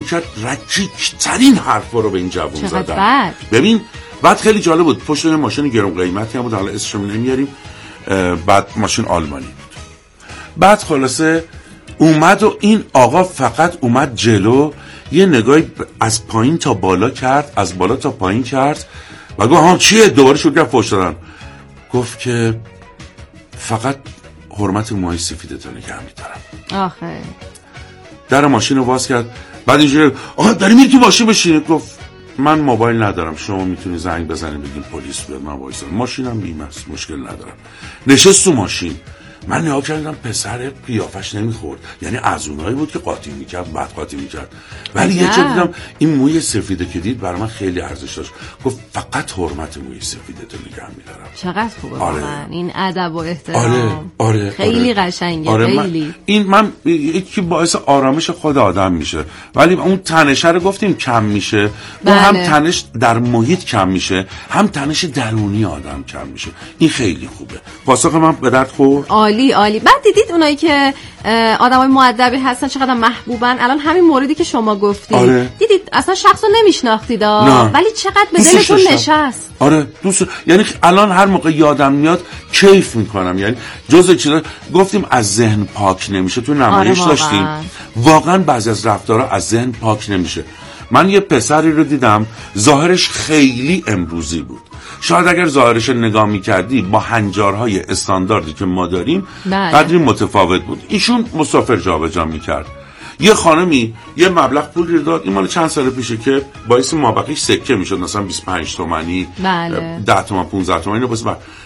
میکرد رکیک ترین حرفا رو به این جوون زدن. بد. ببین بعد خیلی جالب بود، پشت یه ماشین گرون قیمتی هم بود، حالا اسمش رو نمیاریم، بعد ماشین آلمانی بود. بعد خلاصه اومد و این آقا فقط اومد جلو، یه نگاهی از پایین تا بالا کرد، از بالا تا پایین کرد و گفت ها چیه؟ دوباره شروع کرد فحش دادن. گفت که فقط حرمت موهای سفیدتو نگه می‌دارم. آخه در ماشین رو باز کرد، بعد اینجوری آقا داری میری تو ماشین بشین. گفت من موبایل ندارم، شما میتونی زنگ بزنید بگین پلیس بیاد من وایسم، ماشینم بیمه است، مشکل ندارم. نشست تو ماشین. من نگاه کردم پسر قیافش نمیخورد، یعنی از اونایی بود که قاطی میکرد، بعد قاطی میکرد، ولی یه چه دیدم این موی سفیده که دید برای من خیلی ارزش داشت. گفت فقط حرمت موی سفیدتو نگه میدارم. چقدر خوبه واقعا این ادب و احترام. خیلی قشنگه. خیلی من یکی باعث آرامش خود آدم میشه، ولی اون تنشه رو گفتیم کم میشه. اون هم تنش در محیط کم میشه، هم تنش درونی آدم کم میشه. این خیلی خوبه. پاسخ من به درد خورد. عالی. بعد دیدید اونایی که آدمای مؤدبی هستن چقدر محبوبن. الان همین موردی که شما گفتید دیدید اصلا شخصو نمیشناختید ولی چقدر به دلتون نشست. دوست، یعنی الان هر موقع یادم میاد کیف میکنم. یعنی جزء چیزا گفتیم از ذهن پاک نمیشه، تو نمایش داشتیم واقعا بعضی از رفتارها از ذهن پاک نمیشه. من یه پسری رو دیدم ظاهرش خیلی امروزی بود، شاید اگر ظاهرش نگاه میکردی با هنجارهای استانداردی که ما داریم قدری متفاوت بود. ایشون مسافر جابجا میکرد، یه خانمی یه مبلغ پول رو داد، این مال چند سال پیشه که باعث مابقیش سکه میشد، مثلا 25 تومانی 10 تومن 15 تومانی رو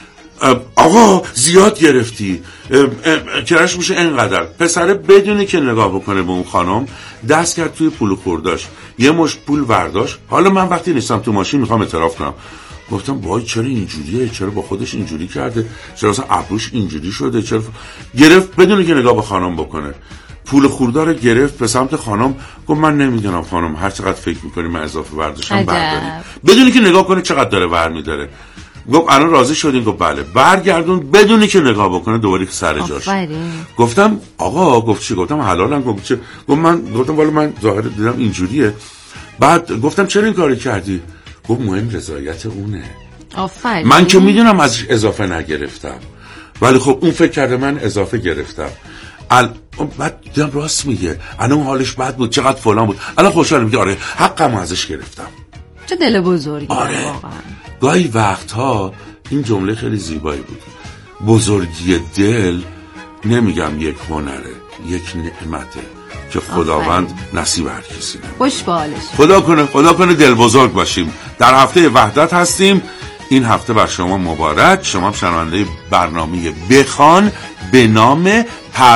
آقا زیاد گرفتی، کرش میشه اینقدر. پسره بدونی که نگاه بکنه به اون خانم دست کرد توی پول خورداش، یه مشت پول برداشت. حالا من وقتی نیستم تو ماشین میخوام اعتراف کنم، گفتم وای چرا اینجوریه، چرا با خودش اینجوری کرده، چرا اصلا ابروش اینجوری شده، چرا گرفت بدون که نگاه به خانم بکنه. پول خوردار گرفت به سمت خانم، گفت من نمیدونم خانم، هر چقدر فکر میکنی من اضافه برداشتم برداری، بدون که نگاه کنه چقدر داره برمی‌داره. گفت الان راضی شدین؟ گفت بله. برگردون بدون که نگاه بکنه دوباره سر جاش. گفتم آقا، گفت چی؟ گفتم حلالم. گفت چه؟ گفت گفتم والا من ظاهر دیدم اینجوریه. بعد گفتم چرا این کاری کردی؟ گفت مهم رضایت اونه. من که میدونم ازش اضافه نگرفتم، ولی خب اون فکر کرده من اضافه گرفتم. بعد دیدم راست میگه، الان حالش بد بود، چقدر فلان بود، الان خوشحالم میگه آره حقمو ازش گرفتم. چه دل بزرگی. آره. واقعا گاهی وقتها این جمله خیلی زیبایی بود، بزرگی دل نمیگم یک هنره، یک نعمته که خداوند نصیب هر کسی نمیده. خوش بالش. خدا کنه دل بزرگ باشیم. در هفته وحدت هستیم. این هفته بر شما مبارک. شما شنونده برنامه بخوان به نام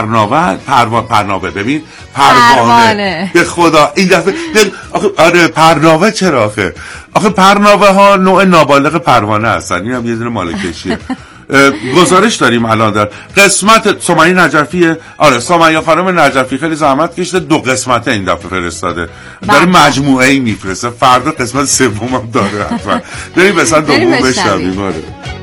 پرناوه. ببین پروانه. به خدا این دفعه آره پرناوه. چرا آخه پرناوه ها نوع نابالغ پروانه هستن، این هم یه دونه مالکشیه. گزارش داریم الان در قسمت سمیه نجفی. آره سمیه خانم نجفی خیلی زحمت کشیده، 2 قسمت این دفعه فرستاده، داره مجموعه‌ای میفرسته، فردا قسمت سومم داره. حتما بریم مثلا دوم بشنویم. آره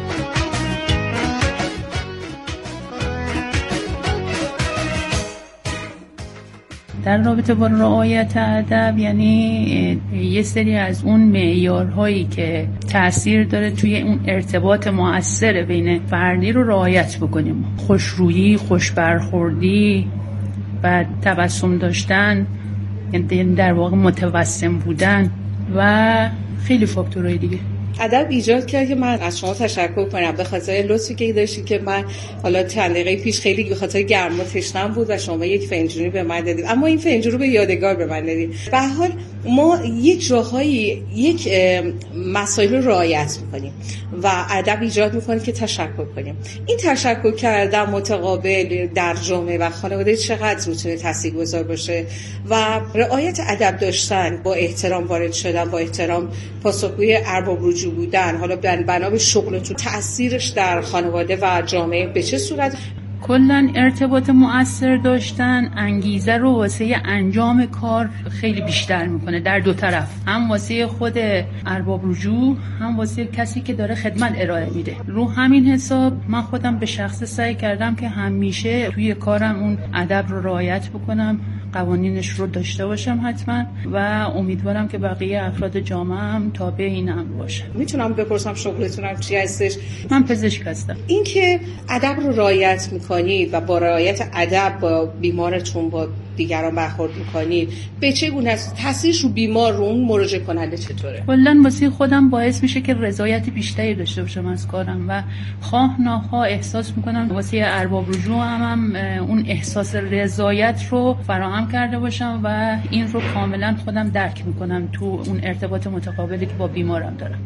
در رابطه با رعایت ادب، یعنی یه سری از اون معیارهایی که تأثیر داره توی اون ارتباط مؤثر بین فردی رو رعایت بکنیم. خوشرویی، خوش برخوردی و تبسم داشتن، یعنی در واقع متوسم بودن و خیلی فاکتورهای دیگه. ادب ایجاد کرد که من از شما تشکر کنم به خاطر لطفی که داشتید که من حالا چند دقیقه پیش خیلی به خاطر گرما تشنم بود و شما یک فنجونی به من دادید، اما این فنجون رو به یادگار به من دادید. به هر حال ما یک جاهایی یک مسائل رو رعایت می‌کنیم و ادب ایجاد می‌کنه که تشکر کنیم. این تشکر کردن متقابل در جامعه و خانواده چقدر میتونه تاثیرگذار باشه و رعایت ادب داشتن، با احترام وارد شدن، با احترام پاسخگوی ارباب رجوع بودن، حالا بنا به شغلتون تأثیرش در خانواده و جامعه به چه صورت؟ کلاً ارتباط مؤثر داشتن انگیزه رو واسه انجام کار خیلی بیشتر میکنه در دو طرف، هم واسه خود ارباب رجوع، هم واسه کسی که داره خدمت ارائه میده. رو همین حساب من خودم به شخص سعی کردم که همیشه توی کارم اون ادب رو رعایت بکنم، قوانینش رو داشته باشم حتما و امیدوارم که بقیه افراد جامعه هم تابع این امر باشن. میتونم بپرسم شغلتونم چی هستش؟ من پزشک هستم. این که ادب رو رعایت میکنید و با رعایت ادب با بیمارتون با دیگران برخورد میکنید به چه گونه است؟ تاثیرش رو بیمار رو اون مراجعه کننده چطوره؟ کلاً واسه خودم باعث میشه که رضایت بیشتری داشته باشم از کارم و خواه ناخواه احساس میکنم واسه ارباب رجوع هم اون احساس رضایت رو فراهم کرده باشم و این رو کاملا خودم درک میکنم تو اون ارتباط متقابلی که با بیمارم دارم.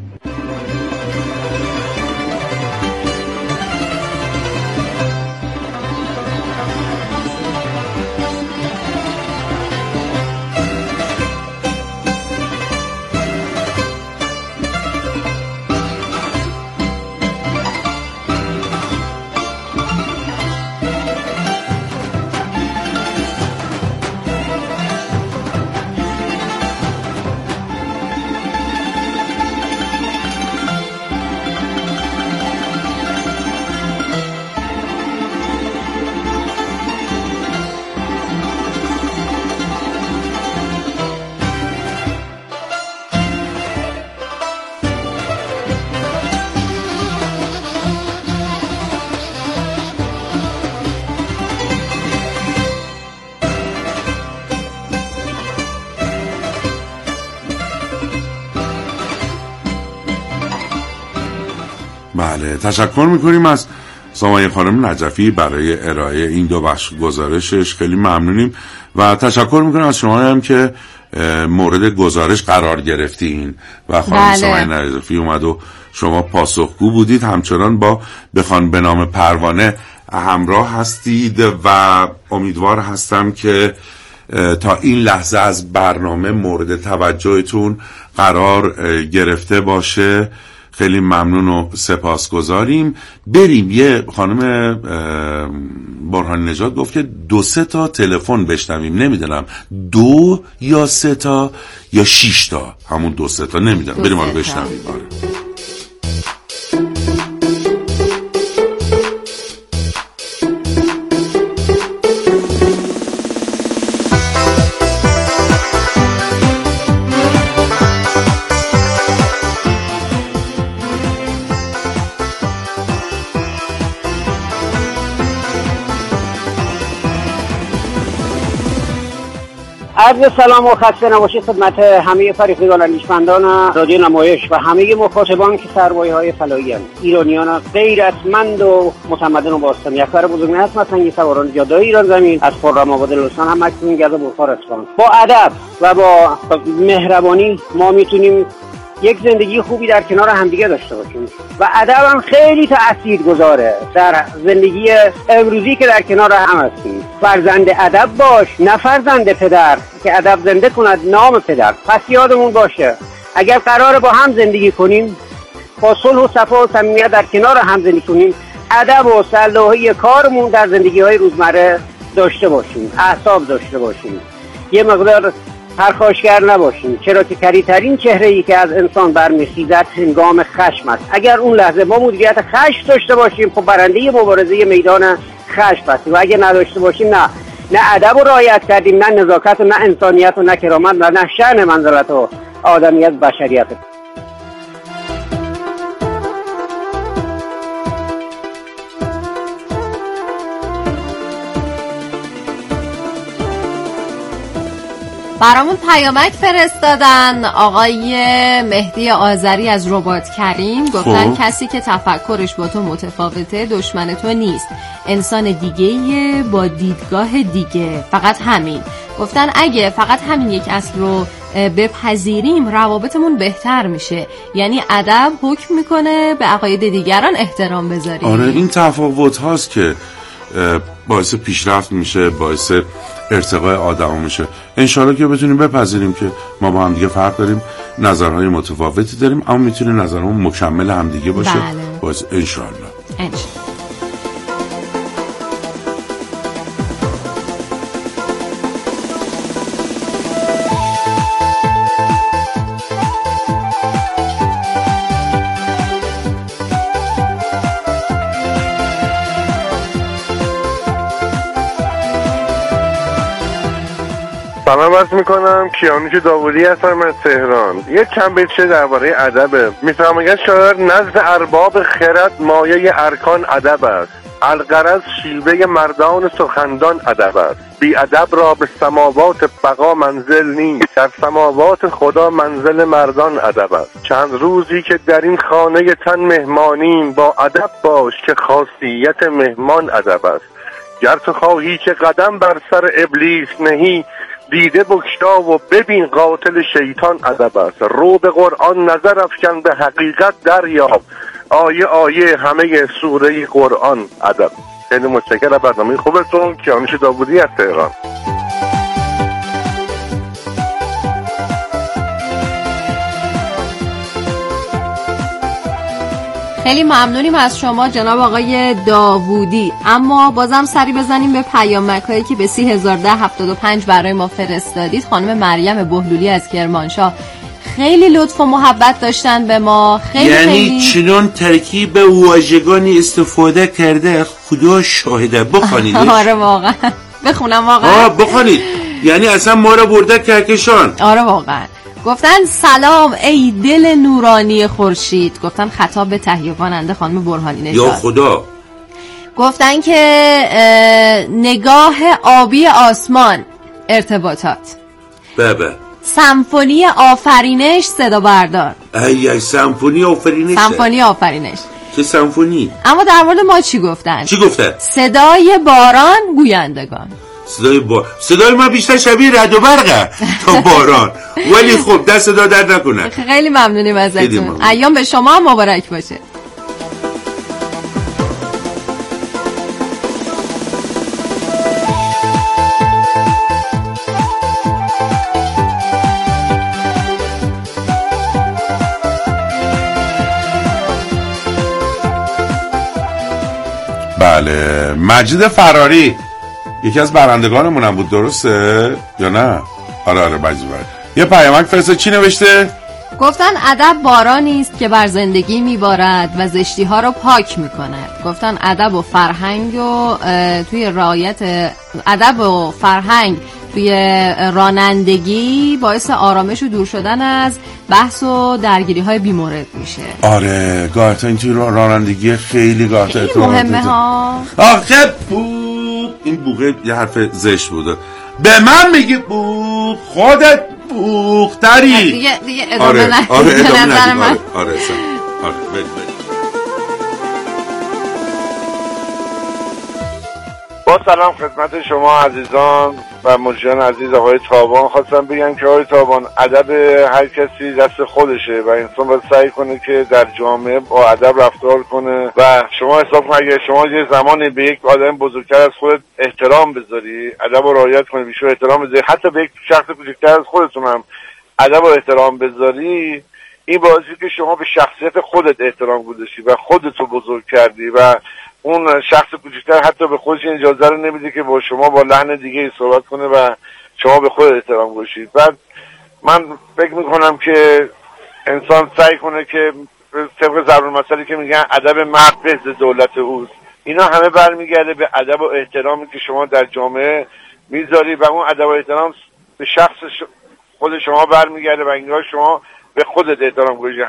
بله، تشکر میکنیم از سامایه خانم نجفی برای ارائه این دو بخش گزارشش، خیلی ممنونیم و تشکر میکنیم از شما هم که مورد گزارش قرار گرفتین و خانم سامایه نجفی اومد و شما پاسخگو بودید. همچنان با بخوان به نام پروانه همراه هستید و امیدوار هستم که تا این لحظه از برنامه مورد توجهتون قرار گرفته باشه. خیلی ممنون و سپاسگزاریم. بریم. یه خانم برهان نژاد گفت که 2-3 تا تلفن بشنویم، نمیدونم 2 یا 3 تا یا 6 تا، همون 2-3 تا نمیدونم، بریم رو بشنویم. عرض سلام و خسته نباشید خدمت همه فریقیان اندیشمندان رادیو نمایش و همه مخاطبان که سرمایه‌های فلایی هستند. ایرانیان غیرتمند و متمدن و باستانی، اکبر بزرگ نسل سنگی سواران جاده‌های ایران زمین از خرم آباد لرستان هم مکتوم گرد بخار اصفهان. با ادب و با مهربانی ما میتونیم یک زندگی خوبی در کنار همدیگه داشته باشیم و ادب هم خیلی تاثیرگذاره در زندگی امروزی که در کنار هم هستیم. فرزند ادب باش نه فرزند پدر، که ادب زنده کند نام پدر. پس یادمون باشه اگر قراره با هم زندگی کنیم، با صلح و صفا و صمیمیت در کنار هم زندگی کنیم، ادب و صلاحی کارمون در زندگی های روزمره داشته باشیم، اعصاب داشته باشیم، یه مقدار پرخاشگر نباشیم، چرا که کریترین چهره‌ای که از انسان برمیخیزد هنگام خشم است. اگر اون لحظه ما مدیریت خشم داشته باشیم، خب برنده مبارزه میدان خشم هستیم و اگر نداشته باشیم نه ادب رو رعایت کردیم، نه نزاکت و نه انسانیت و نه کرامت و نه شأن منزلت و آدمیت بشریت. برامون پیامک فرستادن آقای مهدی آذری از رباط کریم، گفتن کسی که تفکرش با تو متفاوته دشمن تو نیست، انسان دیگه‌ایه با دیدگاه دیگه، فقط همین. گفتن اگه فقط همین یک اصل رو بپذیریم روابطمون بهتر میشه، یعنی ادب حکم میکنه به عقاید دیگران احترام بذاریم. آره این تفاوت هاست که باعث پیشرفت میشه، باعث ارتقای آدم میشه. انشالله که بتونیم بپذیریم که ما با هم دیگه فرق داریم، نظرهای متفاوتی داریم، اما میتونیم نظرمون مکمل هم دیگه باشه. بله. باعث انشالله. سلام عرض میکنم، کیانوش داوودی هستم از تهران. یه چند بیت درباره ادب میفرماید شاعر: نزد ارباب خرد مایه ارکان ادب است، الغرض شیوه مردان سخندان ادب است. بی ادب را به سماوات بقا منزل نیست، در سماوات خدا منزل مردان ادب است. چند روزی که در این خانه تن مهمانیم، با ادب باش که خاصیت مهمان ادب است. گر تو خواهی که قدم بر سر ابلیس نهی، دیده بگشا و ببین قاتل شیطان ادب است. رو به قرآن نظر افکن به حقیقت دریاب، آیه آیه همه سوره قرآن ادب. خیلی متشکرم. برنامه خوبتون. کیانوش داوودی از تهران. خیلی ممنونیم از شما جناب آقای داوودی. اما بازم سری بزنیم به پیامک‌هایی که به 301075 برای ما فرستادید. خانم مریم بهلولی از کرمانشاه خیلی لطف و محبت داشتن به ما. یعنی چنون ترکیب واژگانی استفاده کرده، خدا شاهده. بخونیدش. آره واقعا. بخونم واقعا. بخونید. یعنی اصلا ما رو برده کهکشان. آره واقعا. گفتن سلام ای دل نورانی خورشید. گفتن خطاب به تهیه کننده خانم برهانی نژاد. یا خدا. گفتن که نگاه آبی آسمان ارتباطات. بابا. سمفونی آفرینش صدا بردار. ای سمفونی آفرینش. سمفونی آفرینش. چه سمفونی؟ اما در مورد ما چی گفتن؟ چی گفتن؟ صدای باران گویندگان. صدای ما بیشتر شبیه رد و برقه تا باران. ولی خب دست صدا در نکنه. خیلی ممنونیم ازتون. ایام به شما هم مبارک باشه. بله، مجید فراری یکی از برندگانمون هم بود، درسته یا نه؟ آره مجید فراری. یه پیامک فرسته. چی نوشته؟ گفتن ادب بارانی است که بر زندگی میبارد و زشتی ها رو پاک میکند. گفتن ادب و فرهنگ و توی رعایت ادب و فرهنگ توی رانندگی باعث آرامش و دور شدن از بحث و درگیری های بیمورد میشه. آره گاهتا این توی رانندگی خیلی گاهتا مهمه ها. آخه بوق، این بوقه یه حرف زشت بوده. به من میگی بوق، خودت بوقتری. دیگه ادامه ندید. آره ادامه ندید. آره برید. با سلام خدمت شما عزیزان و مجریان عزیز آقای تابان. خواستم بگم که آقای تابان، ادب هر کسی دست خودشه و انسان باید سعی کنه که در جامعه با ادب رفتار کنه و شما حساب کن اگه شما یه زمانی به یک آدم بزرگتر از خودت احترام بذاری، ادب رو رعایت کنی، بیشتر احترام بذاری، حتی به یک شخص کوچکتر از خودتون هم ادب و احترام بذاری، این باعثی که شما به شخصیت خودت احترام گذاشتی و خودت رو بزرگ کردی و اون شخص کوچکتر حتی به خودش اجازه رو نمیده که با شما با لحن دیگه صحبت کنه و شما به خود احترام گذاشتید. بعد من فکر میکنم که انسان سعی کنه که طبق ضرب المثلی که میگن ادب مرد به دولت اوست، اینا همه برمیگرده به ادب و احترامی که شما در جامعه میذاری و اون ادب و احترام به شخص خود شما برمیگرده و انگار شما به خودت احترام گذاشتی.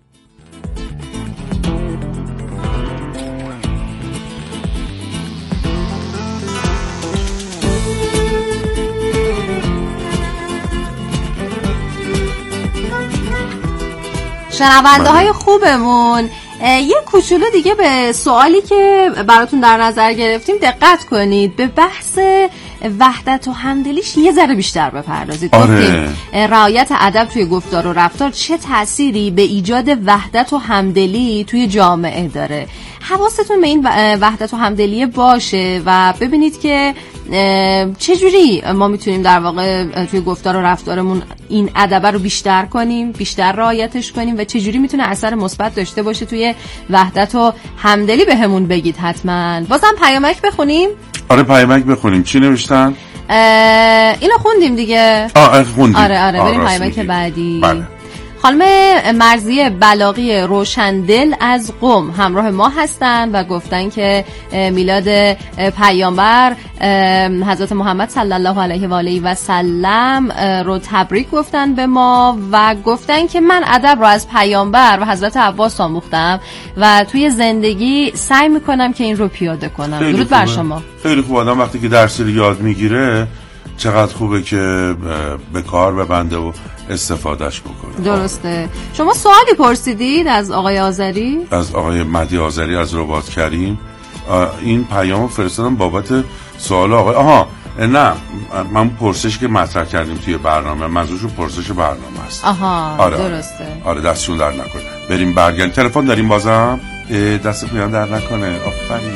شنونده های خوبمون، یه کوچولو دیگه به سوالی که براتون در نظر گرفتیم دقت کنید. به بحث وحدت و همدلیش یه ذره بیشتر بپردازید. آره. رعایت ادب توی گفتار و رفتار چه تأثیری به ایجاد وحدت و همدلی توی جامعه داره. حواستون به این وحدت و همدلی باشه و ببینید که چجوری ما میتونیم در واقع توی گفتار و رفتارمون این ادب رو بیشتر کنیم، بیشتر رعایتش کنیم و چجوری میتونه اثر مثبت داشته باشه توی وحدت و همدلی. بهمون بگید حتما. بازم پیامک بخونیم. آره پیامک بخونیم. چی نوشتن؟ اینو خوندیم دیگه. خوندیم. آره بریم پیامک بعدی. بله. خانم مرضیه بلاغی روشندل از قم همراه ما هستن و گفتن که میلاد پیامبر حضرت محمد صلی الله علیه و آله و سلم رو تبریک گفتن به ما و گفتن که من ادب رو از پیامبر و حضرت عباس آموختم و توی زندگی سعی میکنم که این رو پیاده کنم. درود بر شما. خیلی خوب. آدم وقتی که درسی رو یاد میگیره چقدر خوبه که به کار ببنده و استفادهش بکنه. درسته. شما سوالی پرسیدید از آقای آذری؟ از آقای مهدی آذری از رباط کریم. این پیامو فرستادم بابت سوال آقای نه، من پرسش که مطرح کردیم توی برنامه، منظورشون پرسش برنامه است. آره درسته. آره دستشون در نکنه. بریم برگردیم. تلفن داریم بازم. دست پایان در نکنه. آفرین.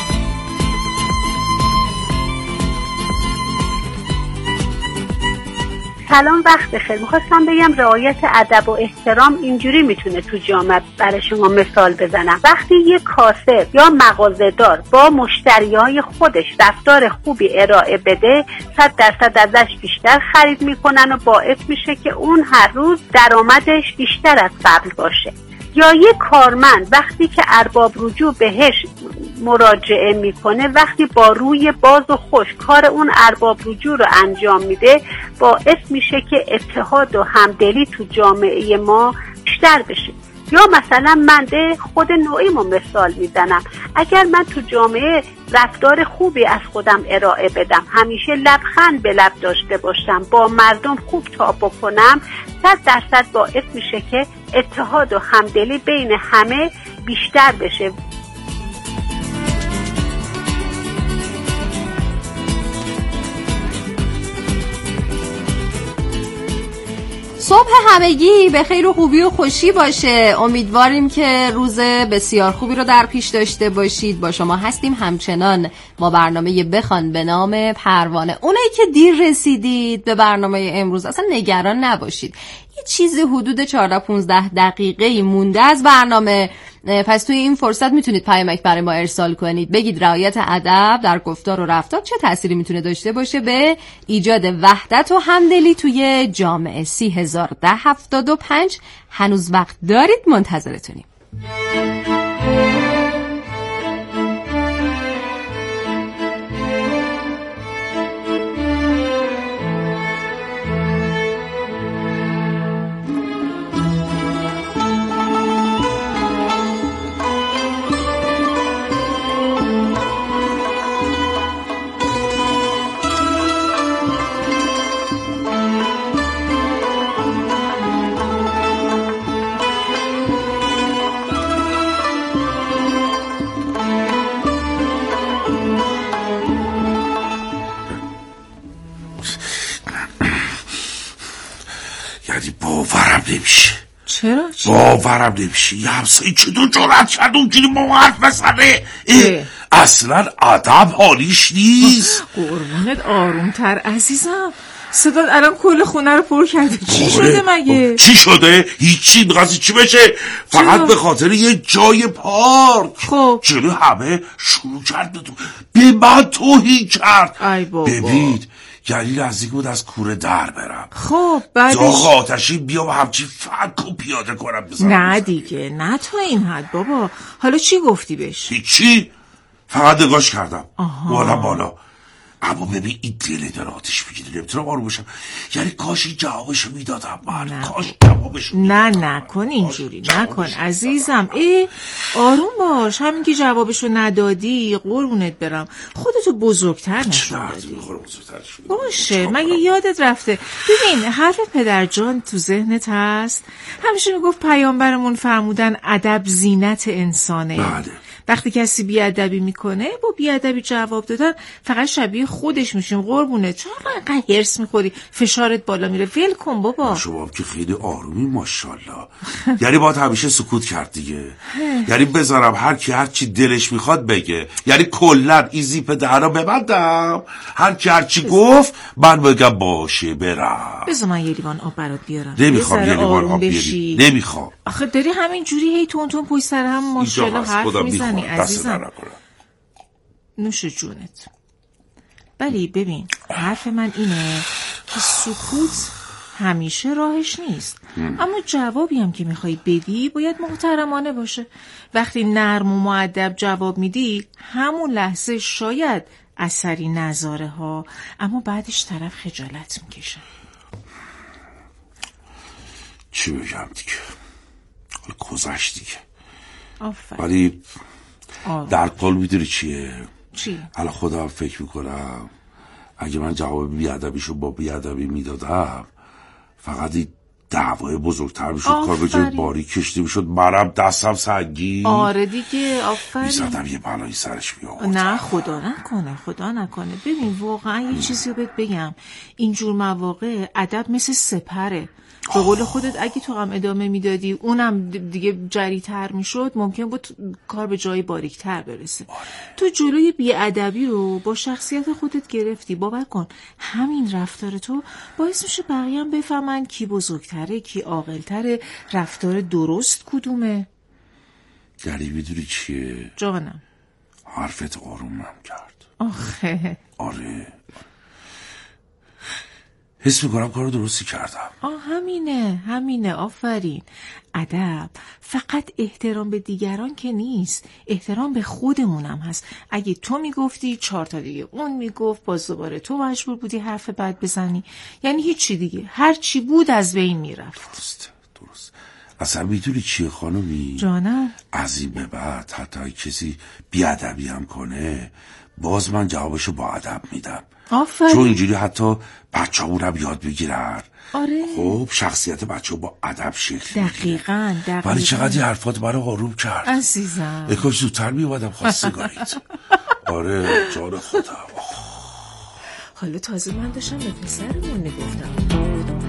سلام، وقت بخیر. میخواستم بگم رعایت ادب و احترام اینجوری میتونه تو جامعه برای شما مثال بزنم. وقتی یک کاسب یا مغازه‌دار با مشتریای خودش رفتار خوبی ارائه بده 100% ازش بیشتر خرید میکنن و باعث میشه که اون هر روز درآمدش بیشتر از قبل باشه. یا یک کارمند وقتی که ارباب رجوع بهش مراجعه میکنه، وقتی با روی باز و خوش کار اون ارباب رجوع رو انجام میده، باعث میشه که اتحاد و همدلی تو جامعه ما بیشتر بشه. یا مثلا من به خود نوعیمو مثال میزنم، اگر من تو جامعه رفتار خوبی از خودم ارائه بدم، همیشه لبخند به لب داشته باشم، با مردم خوب تا بکنم، 100% باعث میشه که اتحاد و همدلی بین همه بیشتر بشه. صبح همگی به خیر و خوبی و خوشی باشه. امیدواریم که روز بسیار خوبی رو در پیش داشته باشید. با شما هستیم همچنان با برنامه بخوان به نام پروانه. اونایی که دیر رسیدید به برنامه امروز اصلا نگران نباشید، یه چیزی حدود 14-15 دقیقه مونده از برنامه، پس توی این فرصت میتونید پیامک برای ما ارسال کنید. بگید رعایت ادب در گفتار و رفتار چه تأثیری میتونه داشته باشه به ایجاد وحدت و همدلی توی جامعه. 301075 هنوز وقت دارید، منتظرتونیم. باورم نمیشه. چرا؟ باورم نمیشه یه همسایی چطور جرأت کرد اونجوری با ما حرف بزنه؟ اصلا ادب حالیش نیست. قربونت آرومتر عزیزم، صدات الان کل خونه رو پر کرده. چی شده مگه؟ چی شده؟ هیچی. می‌خواستی چی بشه؟ فقط به خاطر یه جای پارک. خب جلو همه شروع کرد به من توهین کرد. ای بابا. ببین یعنی نزدیک بود از کوره در برم. خب بعدش داغ آتشی بیام همچی فک و پیاده کنم بزنم. نه دیگه، نه تا این حد بابا. حالا چی گفتی بهش؟ هیچی، فقط نگاش کردم بالا. اما ببین این دل داره آتش میگیره، نمیتونم آروم باشم. یعنی کاش این جوابشو میدادم من. کاش جوابشو میدادم. نه نکن اینجوری، نکن عزیزم. آروم باش. همین که جوابشو ندادی قربونت برم خودتو بزرگتر نشون دادی. باشه مگه یادت رفته؟ ببین حرف پدرجان تو ذهنت هست؟ همیشه میگفت پیامبرمون فرمودن ادب زینت انسانه. بله. وقتی کسی بیادبی میکنه با بیادبی جواب دادن فقط شبیه خودش میشیم. قربونه چرا انقدر هرس میخوری؟ فشارت بالا میره. ول کن بابا. شما که خیلی آرومی ماشاءالله. یعنی باید همیشه سکوت کرد دیگه. یعنی بذارم هر کی هر چی دلش میخواد بگه. یعنی کلا این زیپ دهنا ببندم، هر کی هر چی گفت من بگم باشه برم. بذار من یه لیوان آب برات بیارم. نمیخوام یه لیوان آب بیاری. نمیخوام. آخه داری همین جوری هی تون تون پشت سر هم ماشاءالله حرف میزنی عزیزم. نوش جونت. ولی ببین حرف من اینه که سکوت همیشه راهش نیست. اما جوابی هم که میخوای بدی باید محترمانه باشه. وقتی نرم و مؤدب جواب میدی همون لحظه شاید اثری نذاره ها، اما بعدش طرف خجالت میکشه. چی بگم دیگه، گذشت دیگه. آفرین. ولی در قلب میدونی چیه؟ چی؟ حالا خودم فکر میکنم اگه من جواب بیادبیشو با بیادبی میدادم فقط این دعوای بزرگتر میشد، کار به جای باری کشتی میشد، منم دستم سنگی. آره دیگه، آفرین. میزدم یه بلایی سرش میآوردم. نه خدا نکنه، خدا نکنه. ببین واقعا یه چیزی رو بهت بگم، اینجور مواقع ادب مثل سپره. به قول خودت اگه تو هم ادامه میدادی اونم دیگه جری‌تر میشد، ممکن بود کار به جای باریک‌تر برسه. تو جلوی بی‌ادبی رو با شخصیت خودت گرفتی. باور کن همین رفتار تو باعث میشه بقیه هم بفهمن کی بزرگتره، کی عاقل‌تره، رفتار درست کدومه. گری میدونی چیه؟ جانم. حرفت آرومم کرد. آخه آره، حس میکنم کارو درستی کردم. همینه، آفرین. ادب فقط احترام به دیگران که نیست، احترام به خودمونم هست. اگه تو میگفتی 4 تا دیگه اون میگفت، باز دوباره تو مجبور بودی حرف بد بزنی، یعنی هیچی دیگه، هر چی بود از بین میرفت. درست. اصلا میدونی چیه خانومی؟ جانم. از این به بعد حتی کسی بیادبی هم کنه باز من جوابشو با ادب میدم. آفرین. چون اینجوری حتی بچه‌مونم یاد بگیرن. آره. خب شخصیت بچه با ادب شکل دقیقاً. ولی چقدر این حرفات برای آروم کرد عزیزم. کاش زودتر میومدم خواستگاریت. آره جان خودم. حالا تازه من داشتم به پسرمون میگفتم.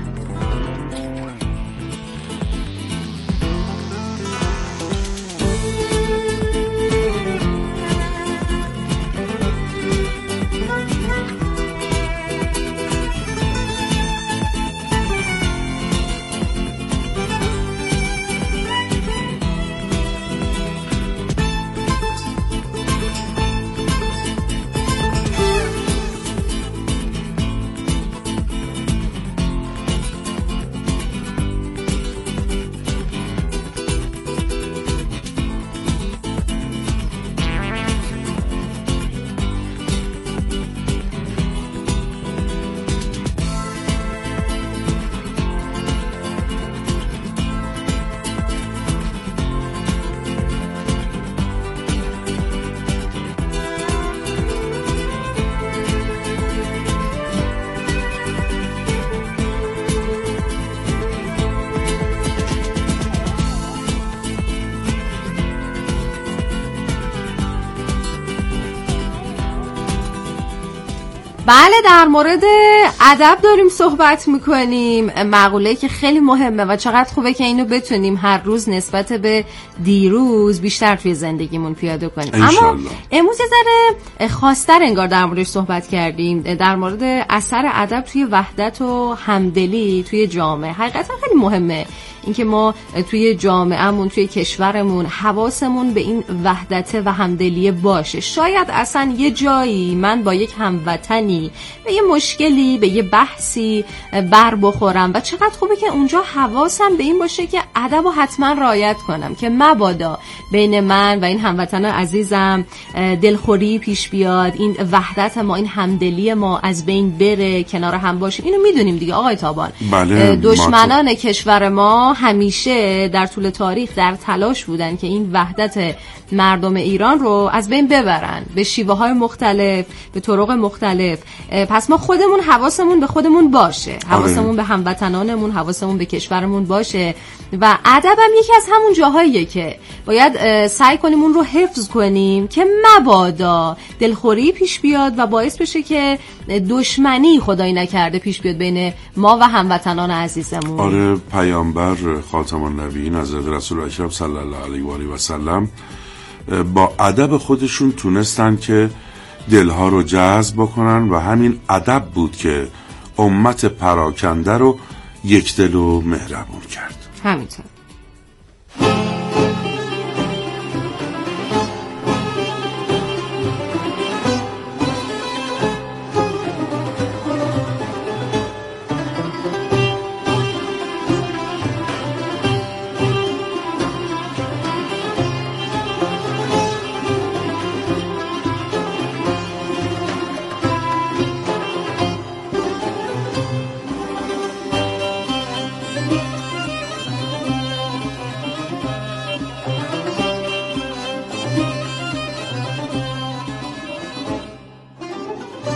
بله، در مورد ادب داریم صحبت میکنیم، مقوله‌ای که خیلی مهمه و چقدر خوبه که اینو بتونیم هر روز نسبت به دیروز بیشتر توی زندگیمون پیاده کنیم. اما امروز یه ذره خاص‌تر انگار در موردش صحبت کردیم، در مورد اثر ادب توی وحدت و همدلی توی جامعه. حقیقتا خیلی مهمه اینکه ما توی جامعهمون، توی کشورمون حواسمون به این وحدت و همدلی باشه. شاید اصلا یه جایی من با یک هموطنی به یه مشکلی، به یه بحثی بر بخورم و چقدر خوبه که اونجا حواسم به این باشه که ادب رو حتما رعایت کنم که مبادا بین من و این هموطن عزیزم دلخوری پیش بیاد، این وحدت ما، این همدلی ما از بین بره، کنار هم باشیم. اینو میدونیم دیگه آقای تابان. بله، دشمنان کشور ما همیشه در طول تاریخ در تلاش بودن که این وحدت مردم ایران رو از بین ببرن به شیوه‌های مختلف، به طرق مختلف. پس ما خودمون حواسمون به خودمون باشه، حواسمون به هموطنانمون، حواسمون به کشورمون باشه و ادب هم یکی از همون جاهاییه که باید سعی کنیم اون رو حفظ کنیم که مبادا دلخوری پیش بیاد و باعث بشه که دشمنی خدایی نکرده پیش بیاد بین ما و هموطنان عزیزمون. آره، پیامبر خاتم النبیین حضرت رسول اکرم صلی الله علیه و آله و سلم با ادب خودشون تونستن که دلها رو جذب بکنن و همین ادب بود که امت پراکنده رو یک دل و مهربون کرد. همینطور.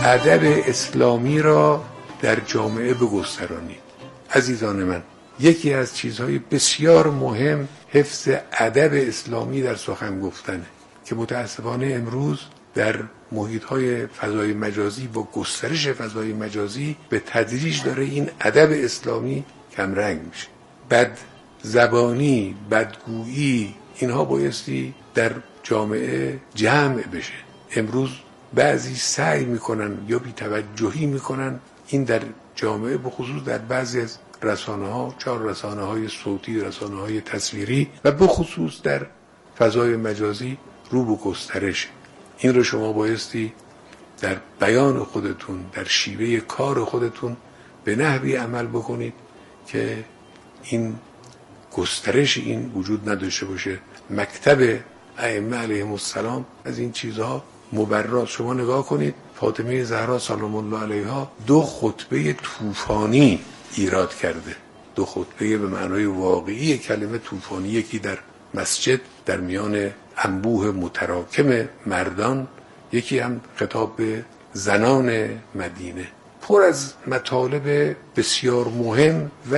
ادب اسلامی را در جامعه بگسترانید. عزیزان من، یکی از چیزهای بسیار مهم حفظ ادب اسلامی در سخن گفتنه که متاسفانه امروز در محیط‌های فضای مجازی با گسترش فضای مجازی به تدریج داره این ادب اسلامی کمرنگ میشه. بد زبانی، بدگویی، اینها بایستی در جامعه جمع بشه. امروز بعضی سعی میکنن یا بی‌توجهی میکنن این در جامعه، به خصوص در بعضی از رسانه‌ها، چهار رسانه‌های صوتی، رسانه‌های تصویری و به خصوص در فضای مجازی رو به گسترش. این رو شما بایستی در بیان خودتون، در شیوه کار خودتون به نحوی عمل بکنید که این گسترش این وجود نداشته باشه. مکتب ائمه علیهم السلام از این چیزها مبرا. شما نگاه کنید، فاطمه زهرا سلام الله علیها 2 خطبه طوفانی ایراد کرده. 2 خطبه به معنای واقعی کلمه طوفانی، یکی در مسجد در میان انبوه متراکم مردان، یکی هم خطاب به زنان مدینه، پر از مطالب بسیار مهم و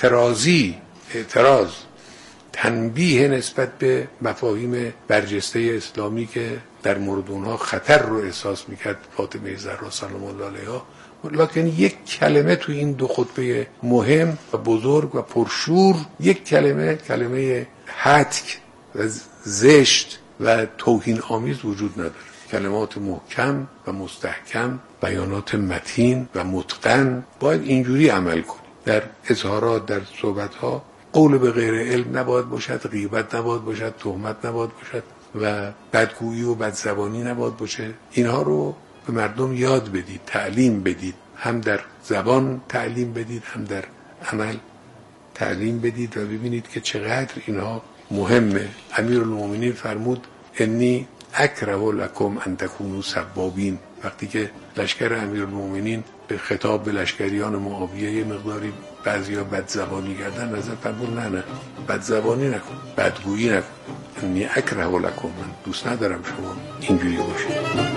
اعتراض، تنبیه نسبت به مفاهیم برجسته اسلامی که در مورد اونها خطر رو احساس میکرد فاطمه زهرا سلام الله علیها. لکن یک کلمه تو این 2 خطبه مهم و بزرگ و پرشور، یک کلمه هتک و زشت و توهین آمیز وجود نداره. کلمات محکم و مستحکم، بیانات متین و متقن. باید اینجوری عمل کنیم در اظهارات، در صحبت‌ها. قول به غیر علم نباید باشد، غیبت نباید باشد، تهمت نباید باشد و بدگویی و بدزبانی نباید باشه. اینها رو به مردم یاد بدید، تعلیم بدید، هم در زبان تعلیم بدید، هم در عمل تعلیم بدید و ببینید که چقدر اینها مهمه. امیرالمومنین فرمود انی اکره لکم ان تکونوا سبابین. وقتی که لشکر امیرالمومنین به خطاب به لشکریان معاویه یه مقداری بعضیا بدزبانی کردن، نظر فرمود نه بدزبانی نکن، بدگویی نکن. انی اکره لکم، من دوست ندارم شما اینجوری باشید.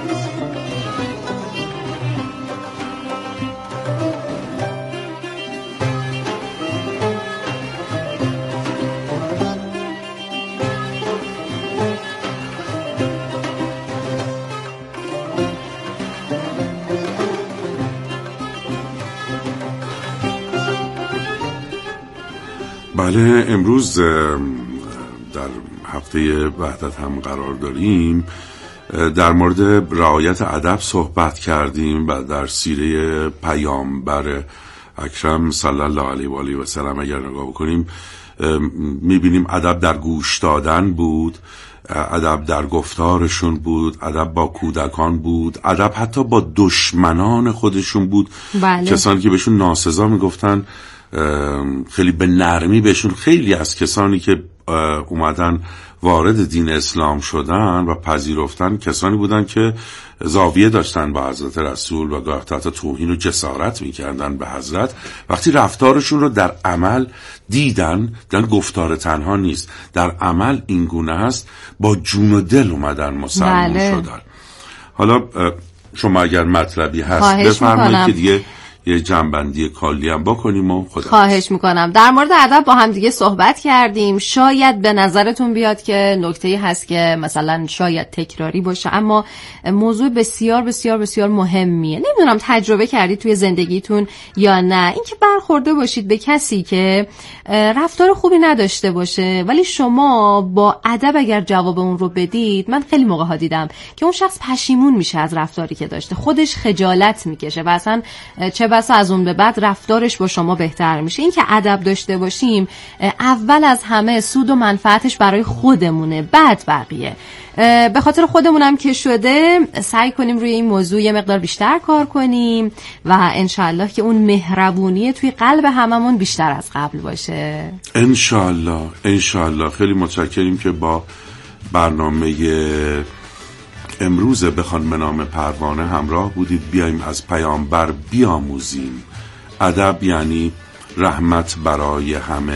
بله، امروز در هفته وحدت هم قرار داریم. در مورد رعایت ادب صحبت کردیم و در سیره پیامبر اکرم صلی الله علیه و آله و سلم اگر نگاه بکنیم میبینیم ادب در گوش دادن بود، ادب در گفتارشون بود، ادب با کودکان بود، ادب حتی با دشمنان خودشون بود. بله. کسانی که بهشون ناسزا میگفتن خیلی به نرمی بهشون. خیلی از کسانی که اومدن وارد دین اسلام شدن و پذیرفتن کسانی بودن که زاویه داشتن با حضرت رسول و گاه تحت توهین و جسارت میکردن به حضرت. وقتی رفتارشون رو در عمل دیدن گفتار تنها نیست، در عمل این گونه هست، با جون و دل اومدن مسلمان شدن. حالا شما اگر مطلبی هست بفرمایید که دیگه یه جنبندی کلی هم بکنیم و خدا. خواهش میکنم. در مورد ادب با هم دیگه صحبت کردیم. شاید به نظرتون بیاد که نکته‌ای هست که مثلا شاید تکراری باشه، اما موضوع بسیار بسیار بسیار مهمیه. نمیدونم تجربه کردید توی زندگیتون یا نه، اینکه برخورده باشید به کسی که رفتار خوبی نداشته باشه ولی شما با ادب اگر جواب اون رو بدید. من خیلی موقع‌ها دیدم که اون شخص پشیمون میشه از رفتاری که داشته، خودش خجالت میکشه و اصلا چه بسا از اون به بعد رفتارش با شما بهتر میشه. این که ادب داشته باشیم اول از همه سود و منفعتش برای خودمونه، بعد بقیه. به خاطر خودمونم که شده سعی کنیم روی این موضوع یه مقدار بیشتر کار کنیم و انشالله که اون مهربونی توی قلب هممون بیشتر از قبل باشه. انشالله. خیلی متشکریم که با برنامه امروز به خانم نام پروانه همراه بودید. بیایم از پیامبر بیاموزیم. ادب یعنی رحمت برای همه.